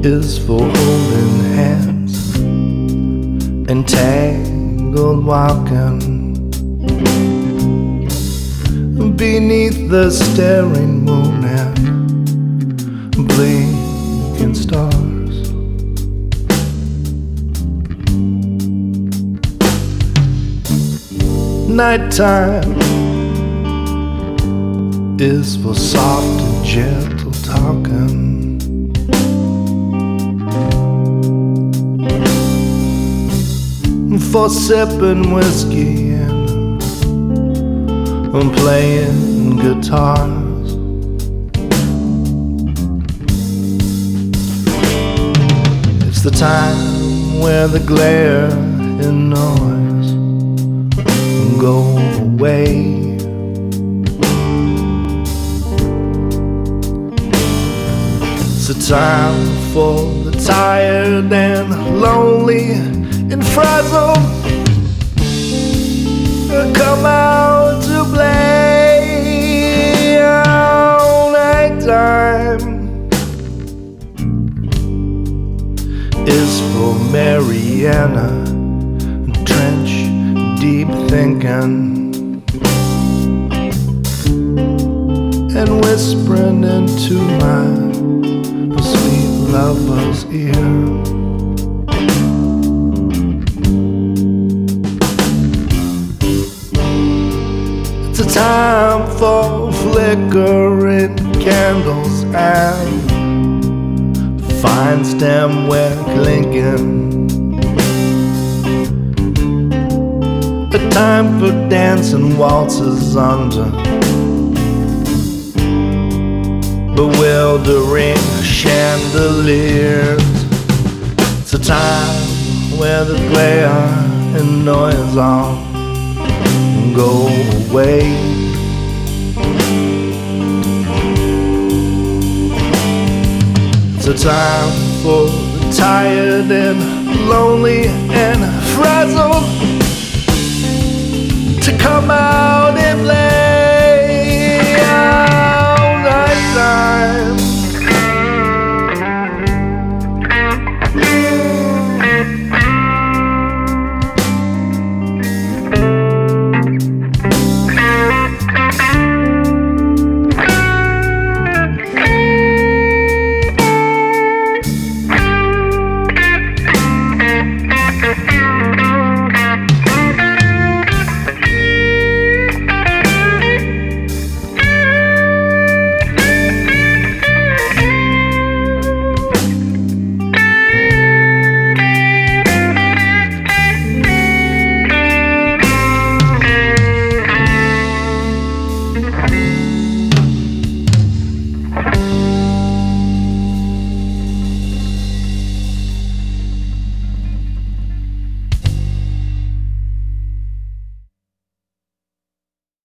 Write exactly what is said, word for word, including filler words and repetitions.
is for holding hands and tangled walking beneath the staring moon and blinking stars. Nighttime is for soft and gentle talking, for sipping whiskey and, and playing guitars. It's the time where the glare and noise go away. It's a time for the tired and lonely and frazzled come out to play. All night time is for Mariana, trench deep thinking and whispering into my sweet lover's ear. It's a time for flickering candles and fine stemware clinking, a time for dancing waltzes under bewildering chandeliers. It's a time where the glare and noise all go away. It's a time for the tired and lonely and frazzled to come out and play. All night time Bye.